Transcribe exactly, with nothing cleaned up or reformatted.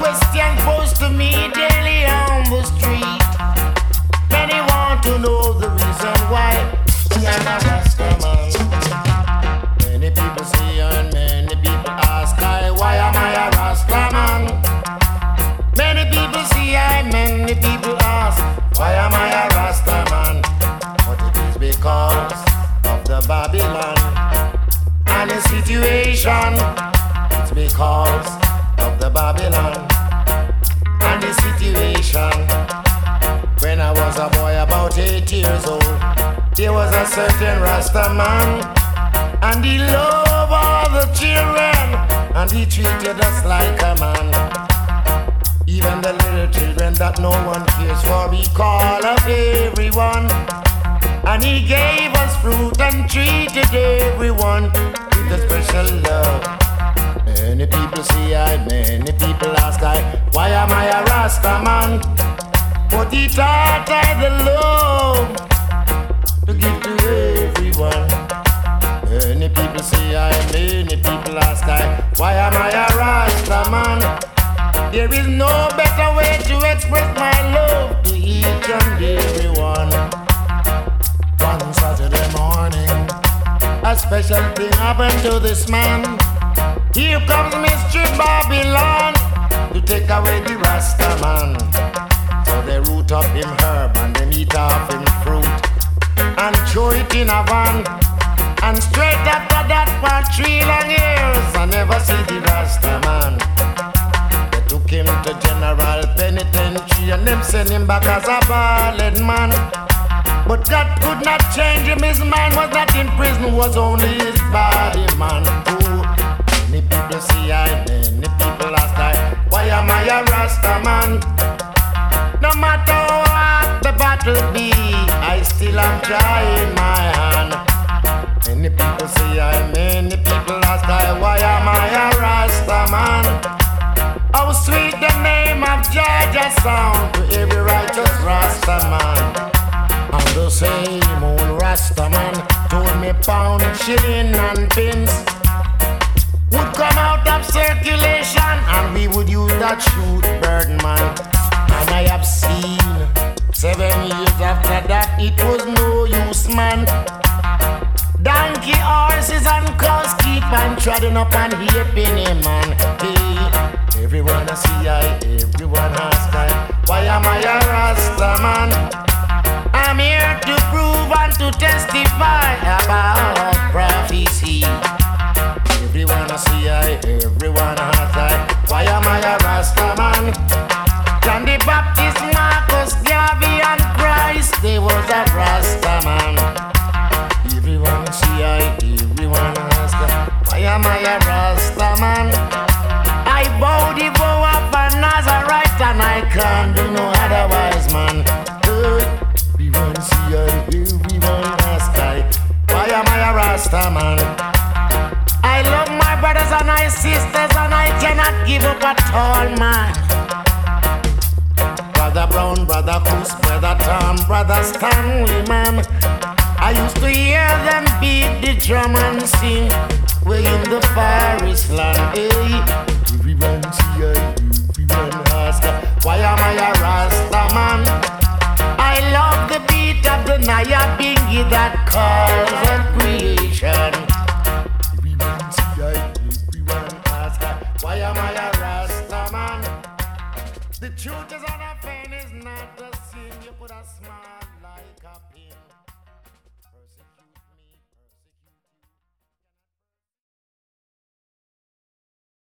question posed to me daily on the street. Many want to know the reason why I'm a Rastaman. Many people say and many people ask I, why am I a Rastaman? Many people see I, many people ask, why am I a Rastaman? But it is because of the Babylon and the situation. It's because of the Babylon and the situation. When I was a boy about eight years old, there was a certain Rasta man, and he loved all the children, and he treated us like a man. Even the little children that no one cares for, he called up everyone. And he gave us fruit and treated everyone with a special love. Many people say I, many people ask I, why am I a Rasta man? But he taught I the love to give to everyone. Many people say I, many people ask I, why am I a Rasta man? There is no better way to express my love to each and everyone. One Saturday morning, a special thing happened to this man. Here comes Mystery Babylon to take away the Rasta man. So they root up him herb and they eat off him fruit and throw it in a van. And straight after that for three long years I never see the Rasta man. They took him to General Penitentiary and them sent him back as a bald man. But that could not change him. His mind was not in prison, was only his body, man. Ooh. Many people see I, many people ask I, why am I a Rasta man? No matter what the battle be, I still am trying my hand. Many people see I, many people ask I, why am I a Rasta man? How sweet the name of Georgia sound to every righteous Rasta man. And the same old Rasta man told me pound, shilling and pence would come out of circulation, and we would use that shoot Birdman. And I have seen seven years after that it was no use, man. Donkey, horses and cows keep on treading up and heaping him, man. Hey, everyone I see I, everyone ask I, why am I a Rasta man? I'm here to prove and to testify about prophecy. Everyone I see I, everyone has I, why am I a Rasta man? John the Baptist, Marcus, Garvey and Christ, they was a Rasta man. Everyone see I, everyone has I, why am I a Rasta man? I bow the bow up a Nazarite and I can't do no otherwise, man. Everyone see I, everyone ask I, why am I a Rasta man? I love my brothers and my sisters and I cannot give up at all, man. Brother Brown, Brother Coos, Brother Tom, Brother Stanley, man. I used to hear them beat the drum and sing way in the forest land, hey. Everyone see I, everyone ask I, why am I a Rasta man? I love the beat of the Naya Bingy that calls on creation. Everyone see I, everyone ask I, why am I a Rasta man? The truth is on a pain is not a sin. You put a smile like a pin.